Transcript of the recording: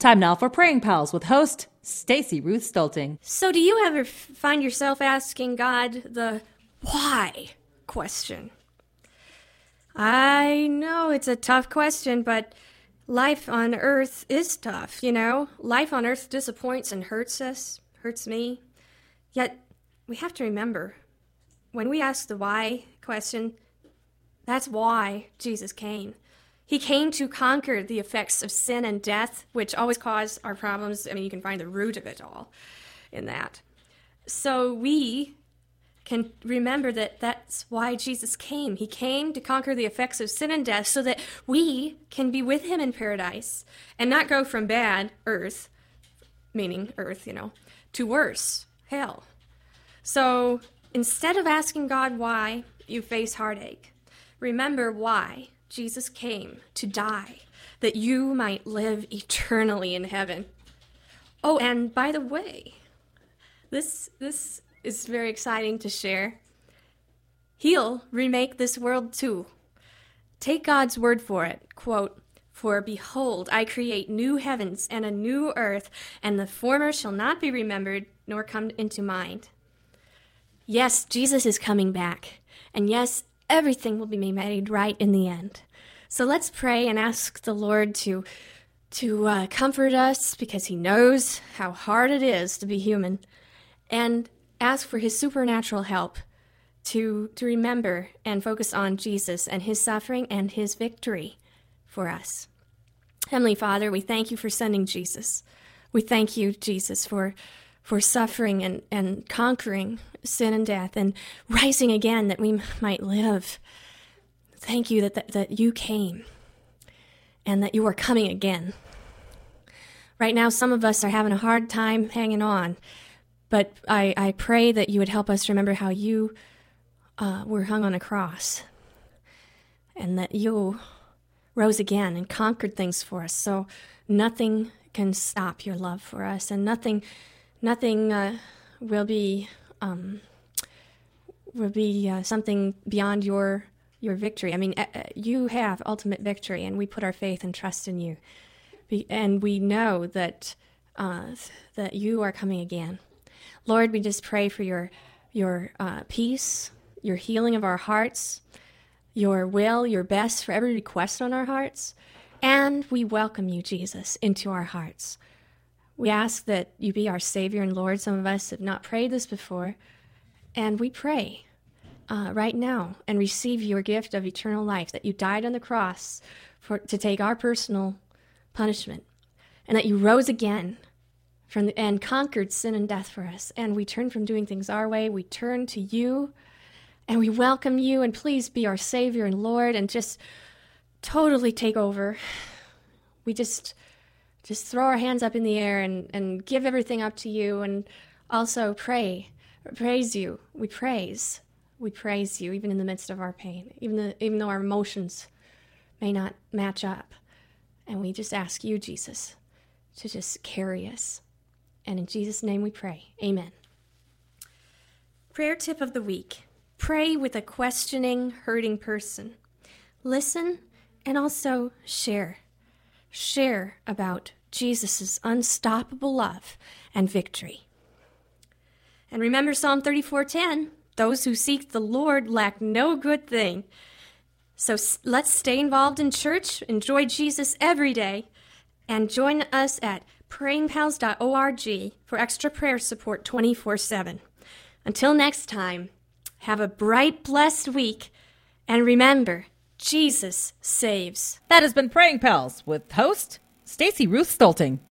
Time now for Praying Pals with host Stacy Ruth Stolting. So do you ever find yourself asking God the why question? I know it's a tough question, but life on earth is tough, you know? Life on earth disappoints and hurts us, hurts me. Yet we have to remember, when we ask the why question, that's why Jesus came. He came to conquer the effects of sin and death, which always cause our problems. I mean, you can find the root of it all in that. So we can remember that that's why Jesus came. He came to conquer the effects of sin and death so that we can be with him in paradise and not go from bad, earth, meaning earth, to worse, hell. So instead of asking God why you face heartache, remember why Jesus came to die, that you might live eternally in heaven. Oh, and by the way, this is very exciting to share. He'll remake this world too. Take God's word for it. Quote, "For behold, I create new heavens and a new earth, and the former shall not be remembered nor come into mind." Yes, Jesus is coming back. And yes, everything will be made right in the end. So let's pray and ask the Lord to comfort us, because he knows how hard it is to be human, and ask for his supernatural help to remember and focus on Jesus and his suffering and his victory for us. Heavenly Father, we thank you for sending Jesus. We thank you, Jesus, for suffering and conquering sin and death and rising again that we might live. Thank you that you came and that you are coming again. Right now, some of us are having a hard time hanging on, but I pray that you would help us remember how you were hung on a cross and that you rose again and conquered things for us. So nothing can stop your love for us, and nothing will be something beyond your victory. I mean, you have ultimate victory, and we put our faith and trust in you. And we know that you are coming again. Lord, we just pray for your peace, your healing of our hearts, your will, your best for every request on our hearts. And we welcome you, Jesus, into our hearts. We ask that you be our Savior and Lord. Some of us have not prayed this before, and we pray right now and receive your gift of eternal life, that you died on the cross to take our personal punishment, and that you rose again and conquered sin and death for us. And we turn from doing things our way. We turn to you, and we welcome you, and please be our Savior and Lord, and just totally take over. We just throw our hands up in the air and give everything up to you, and also praise you. We praise you even in the midst of our pain, even though our emotions may not match up. And we just ask you, Jesus, to just carry us. And in Jesus' name we pray. Amen. Prayer tip of the week. Pray with a questioning, hurting person. Listen and also share. Share about Jesus' unstoppable love and victory. And remember Psalm 34:10, those who seek the Lord lack no good thing. So let's stay involved in church, enjoy Jesus every day, and join us at prayingpals.org for extra prayer support 24/7. Until next time, have a bright, blessed week, and remember, Jesus saves. That has been Praying Pals with host Stacy Ruth Stolting.